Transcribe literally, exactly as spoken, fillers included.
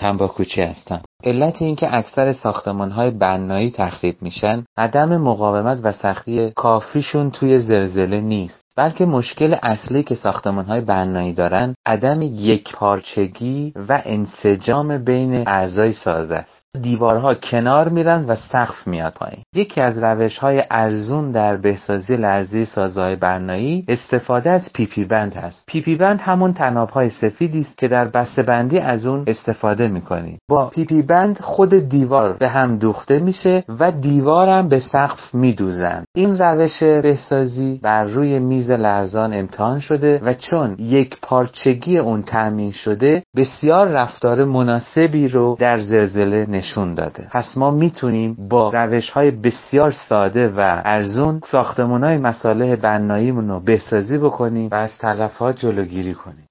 تنباکوچی هستم. علت این که اکثر ساختمان‌های بنایی تخریب میشن عدم مقاومت و سختی کافیشون توی زلزله نیست، بلکه مشکل اصلی که ساختمان‌های بنایی دارن عدم یکپارچگی و انسجام بین اعضای سازه است. دیوارها کنار میرن و سقف میاد پایین. یکی از روش‌های ارزون در بهسازی لرزی سازه‌های بنایی استفاده از پی پی بند هست. پی پی بند همون طناب‌های سفیدی است که در بسته‌بندی از اون استفاده می‌کنید. با پی پی بند خود دیوار به هم دوخته میشه و دیوار هم به سقف میدوزن. این روش بهسازی بر روی میز لرزان امتحان شده و چون یک پارچگی اون تأمین شده بسیار رفتار مناسبی رو در زلزله نشون داده. پس ما میتونیم با روش‌های بسیار ساده و ارزون ساختمان‌های مصالح بناییمون رو بهسازی بکنیم و از تلفات جلوگیری کنیم.